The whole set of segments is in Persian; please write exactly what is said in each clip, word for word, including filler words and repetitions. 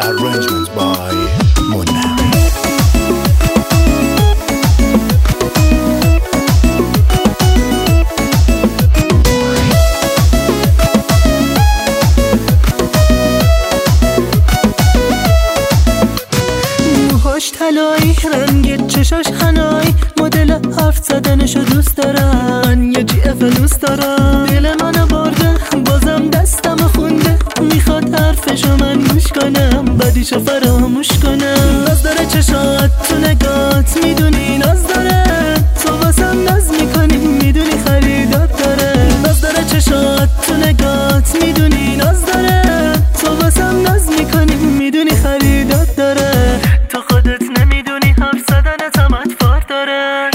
Arrangements by Mona. موهاش طلایی، رنگ چشاش حنایی، مدل حرف زدنشو دوست دارن، یه جی اف دوست دارن. دل منو برده بازم دستم خونده، میخواد حرفشو من گوش کنم بعدیشو فراموش کنم. ناز داره چشات تو نگات، میدونی ناز داره تو واسم ناز میکنی، میدونی خریدات داره. ناز داره چشات تو نگات، میدونی ناز داره تو واسم ناز میکنی، میدونی خریدات داره. تو خودت نمیدونی حرف زدنت هم اطفار داره.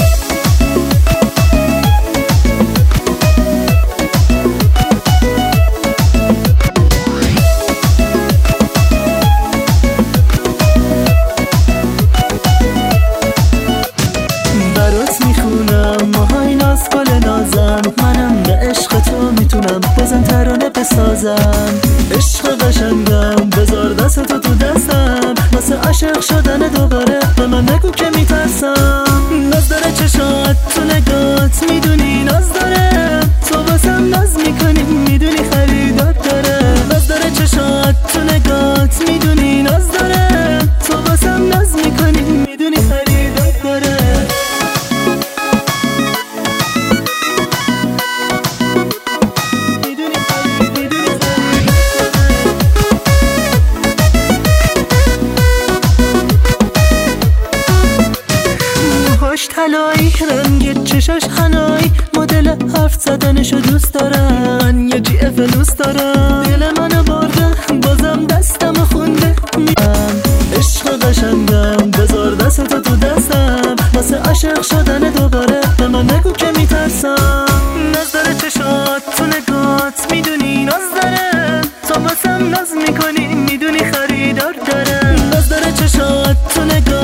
برات میخونم ماهای ناز گل نازم، منم به عشق تو میتونم بزن ترانه بسازم. عشق قشنگم بذار دست تو تو دستم، واسه عاشق شدن دوباره به من نگو که میترسم. ناز داره چشات تو نگات، میدونی ناز داره تو واسم ناز میکنی، میدونی خریدات داره. ناز داره چشات تو نگات، میدونی ناز داره تو واسم ناز میکنی، میدونی خریدات داره. موهاش طلایی، رنگ چشاش حنایی، مدل حرف زدنشو دوست دارن، یه جی اف دوست دارن. دل منو برده بازم دستم خونده، میام عشق قشنگم بذار دست تو تو دستم، واسه عاشق شدن دوباره به من نگو که میترسم. ناز داره چشات تو نگات، میدونی ناز داره تو واسم ناز میکنی، میدونی خریدار داره. ناز داره چشات تو نگات،